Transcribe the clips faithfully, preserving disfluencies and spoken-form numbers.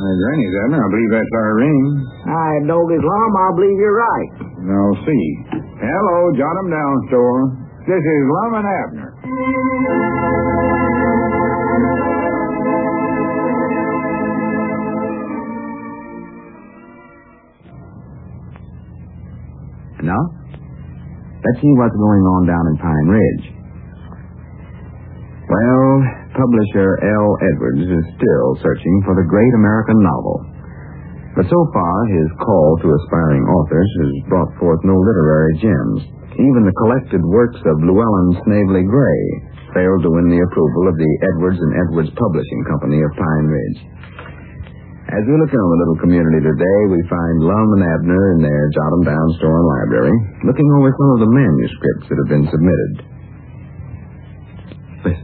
Uh, Granny's, Abner. I believe that's our ring. I dog his lum. I believe you're right. I'll see. Hello, Jot 'em Down store. This is Lum and Abner. Now, let's see what's going on down in Pine Ridge. Well, publisher L. Edwards is still searching for the great American novel. But so far, his call to aspiring authors has brought forth no literary gems. Even the collected works of Llewellyn Snavely Gray failed to win the approval of the Edwards and Edwards Publishing Company of Pine Ridge. As we look in the little community today, we find Lum and Abner in their Jot 'em Down store and library, looking over some of the manuscripts that have been submitted. Listen.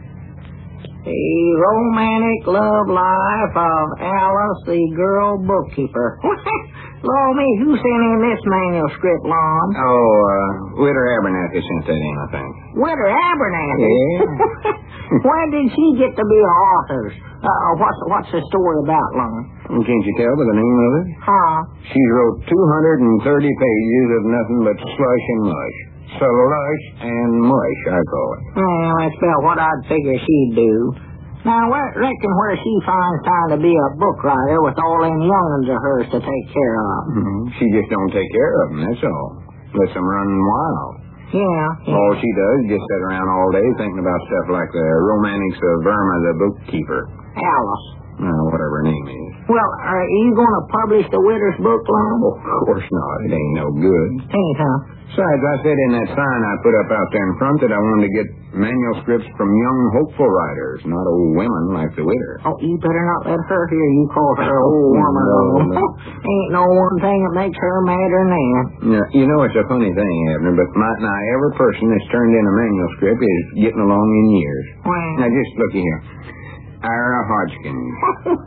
The Romantic Love Life of Alice, the Girl Bookkeeper. Lord me, who sent in this manuscript, Lon? Oh, uh, Witter Abernathy sent that in, I think. Witter Abernathy? Yeah. When did she get to be an author? Uh, what's, what's the story about, Lon? Can't you tell by the name of it? Huh? She wrote two hundred thirty pages of nothing but slush and mush. Slush and mush, I call it. Well, that's about what I'd figure she'd do. Now, I reckon where she finds time to be a book writer with all them young'uns of hers to take care of. Mm-hmm. She just don't take care of them, that's all. Lets them run wild. Yeah, yeah. All she does is just sit around all day thinking about stuff like the Romantics of Irma the Bookkeeper. Alice. Uh, whatever her name is. Well, are you going to publish the Witter's book, Lon? Oh, of course not. It ain't no good. Ain't, huh? Besides, I said in that sign I put up out there in front that I wanted to get manuscripts from young, hopeful writers, not old women like the Witter. Oh, you better not let her hear you call her an old woman. No, no. Ain't no one thing that makes her madder than that. Yeah, you know, it's a funny thing, Abner, but my, now every person that's turned in a manuscript is getting along in years. Well, Now, just look here. Ira Hodgkins,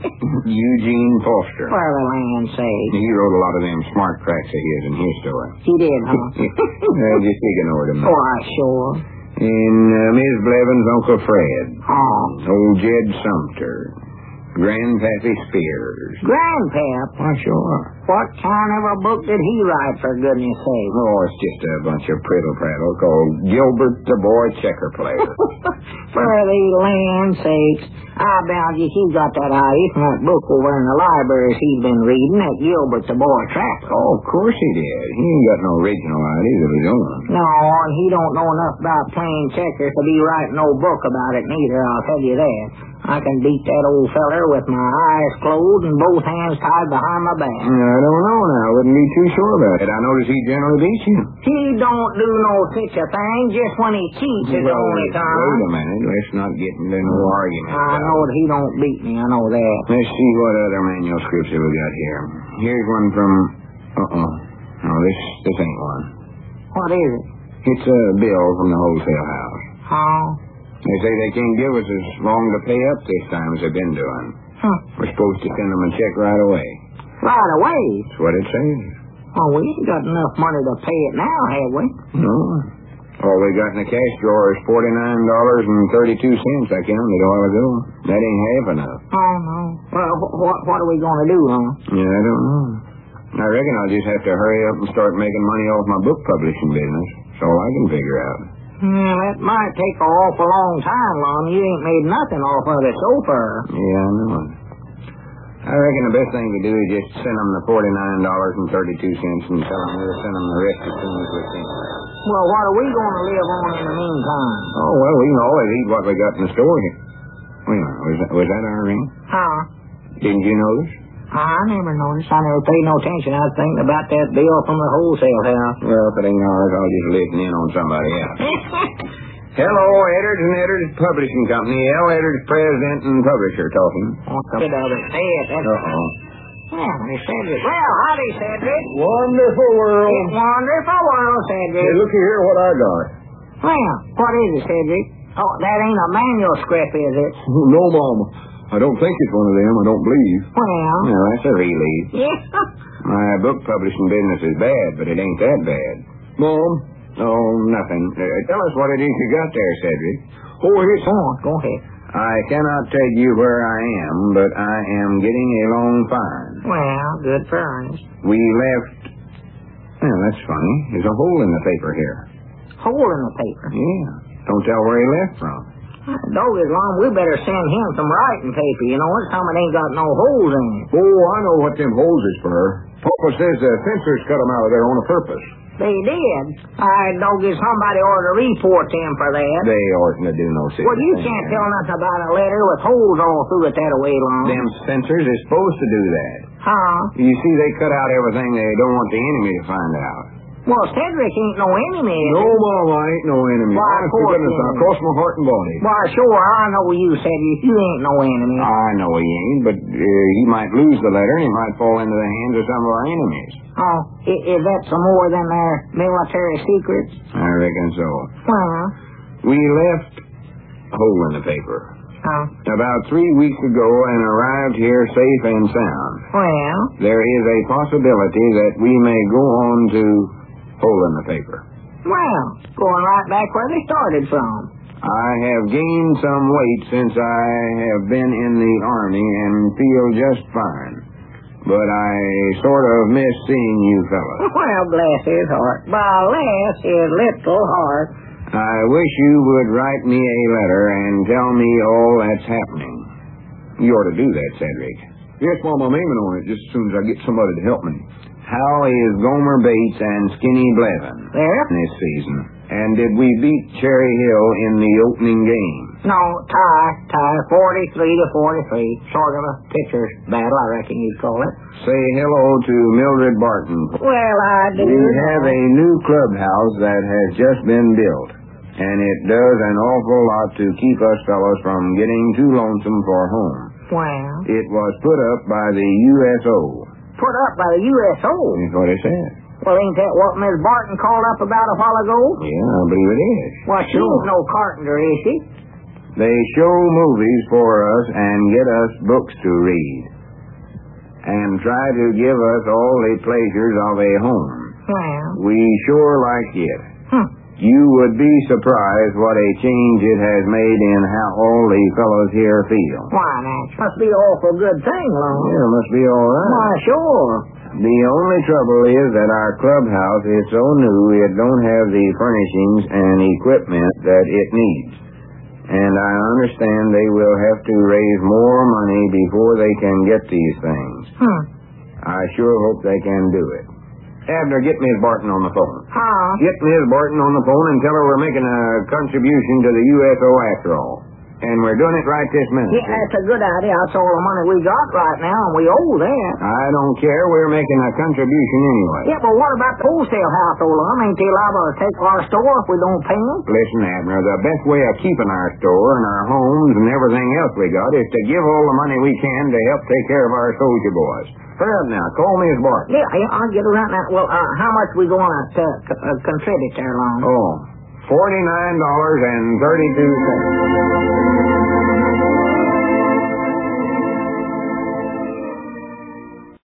Eugene Foster. for the land's sake. He wrote a lot of them smart cracks of his in his story. He did, huh? uh, just ignored him. Why, sure. And uh, Miss Blevins' Uncle Fred. Oh. Old Jed Sumter. Grandpappy Spears. Grandpap? Why, sure. What kind of a book did he write, for goodness sake? Oh, it's just a bunch of prittle-prattle called Gilbert the Boy Checker Player. For the land's sake. I bound you he got that idea from that book over in the library he'd been reading, that Gilbert the Boy Trapper. Oh, of course he did. He ain't got no original ideas of his own. No, and he don't know enough about playing checkers to be writing no book about it neither, I'll tell you that. I can beat that old feller with my eyes closed and both hands tied behind my back. I don't know now. I wouldn't be too sure about it. I notice he generally beats you. He don't do no such a thing, just when he cheats is the Well, only time. wait a minute. Let's not get into no argument. I know that he don't beat me, I know that. Let's see what other manuscripts have we got here. Here's one from... Uh-oh. No, this, this ain't one. What is it? It's a bill from the wholesale house. Oh? They say they can't give us as long to pay up this time as they've been doing. Huh. We're supposed to send them a check right away. Right away? That's what it says. Oh, we ain't got enough money to pay it now, have we? No. All we got in the cash drawer is forty-nine dollars and thirty-two cents, I counted a while ago. That ain't half enough. Oh, no. Well, what, what are we going to do, huh? Yeah, I don't know. I reckon I'll just have to hurry up and start making money off my book publishing business. That's all I can figure out. Yeah, that might take an awful long time, Lon. You ain't made nothing off of it so far. Yeah, I know it. I reckon the best thing to do is just send them the forty-nine dollars and thirty-two cents and tell them we'll send them the rest as soon as we can. Well, what are we going to live on in the meantime? Oh, well, we can always eat what we got in the store here. Wait a minute, was that, was that our ring? Huh? Didn't you notice? I never noticed. I never paid no attention. I was thinking about that bill from the wholesale house. Well, if it ain't ours, I'll just listen in on somebody else. Hello, Edwards and Edwards Publishing Company. L. Edwards, president and publisher, talking. What's the bit of it? Say it. Uh-oh. Well, he Cedric. Well, howdy, Cedric. Wonderful world. It's wonderful world, Cedric. Hey, looky here what I got. Well, what is it, Cedric? Oh, that ain't a manuscript, is it? No, Mama. I don't think it's one of them. I don't believe. Well. No, that's a relief. Yeah. My book publishing business is bad, but it ain't that bad. Mom? Oh, nothing. Uh, tell us what it is you got there, Cedric. Oh, here's on. Go ahead. I cannot tell you where I am, but I am getting along fine. Well, good for Ernest. We left... Well, that's funny. There's a hole in the paper here. Hole in the paper? Yeah. Don't tell where he left from. Dog is long, we better send him some writing paper, you know. It's something ain't got no holes in it. Oh, I know what them holes is for. Papa says the fencers cut them out of there on a purpose. They did. I dog is somebody ought to report them for that. They oughtn't to do no such Well, you thing. can't tell nothing about a letter with holes all through it that way long. Them fencers is supposed to do that. Huh? You see, they cut out everything they don't want the enemy to find out. Well, Cedric ain't no enemy. is No, he? Mama, I ain't no enemy. Why, of Honest to course goodness, you I ain't. cross my heart and body. Why, sure, I know you, Cedric. You ain't no enemy. I know he ain't, but uh, he might lose the letter and he might fall into the hands of some of our enemies. Oh, is, is that some more than their military secrets? I reckon so. Well, We left a hole in the paper uh, about three weeks ago and arrived here safe and sound. well, There is a possibility that we may go on to hole in the paper. well, going right back where they started from. I have gained some weight since I have been in the Army and feel just fine. But I sort of miss seeing you fellas. Well, bless his heart. Bless his little heart. I wish you would write me a letter and tell me all that's happening. You ought to do that, Cedric. Yes, Mom, I'm aiming on it just as soon as I get somebody to help me. How is Gomer Bates and Skinny Blevin There? this season? And did we beat Cherry Hill in the opening game? No, tie, tie, forty-three to forty-three. Sort of a pitcher's battle, I reckon you'd call it. Say hello to Mildred Barton. Well, I do. We have a new clubhouse that has just been built, and it does an awful lot to keep us fellows from getting too lonesome for home. Well, It was put up by the U S O. put up by the U S O. That's what it said. Well, ain't that what Miss Barton called up about a while ago? Yeah, I believe it is. Well, she ain't no carpenter, is she? They show movies for us and get us books to read, and try to give us all the pleasures of a home. Well, We sure like it. hmm. You would be surprised what a change it has made in how all the fellows here feel. Why, that must be an awful good thing, Lon. Yeah, it must be all right. Why, sure. The only trouble is that our clubhouse is so new it don't have the furnishings and equipment that it needs. And I understand they will have to raise more money before they can get these things. Hmm. I sure hope they can do it. Abner, get Miss Barton on the phone. Huh? Get Miss Barton on the phone and tell her we're making a contribution to the U S O after all. And we're doing it right this minute. Yeah, that's a good idea. That's all the money we got right now, and we owe that. I don't care. We're making a contribution anyway. Yeah, but what about the wholesale house, old Lon? Ain't they liable to take our store if we don't pay them? Listen, Abner, the best way of keeping our store and our homes and everything else we got is to give all the money we can to help take care of our soldier boys. Hurry up now. Call Miss Barton. Yeah, yeah, I'll get around that. Well, uh, how much we going to uh, c- uh, contribute there, Lon? Oh, forty-nine dollars and thirty-two cents.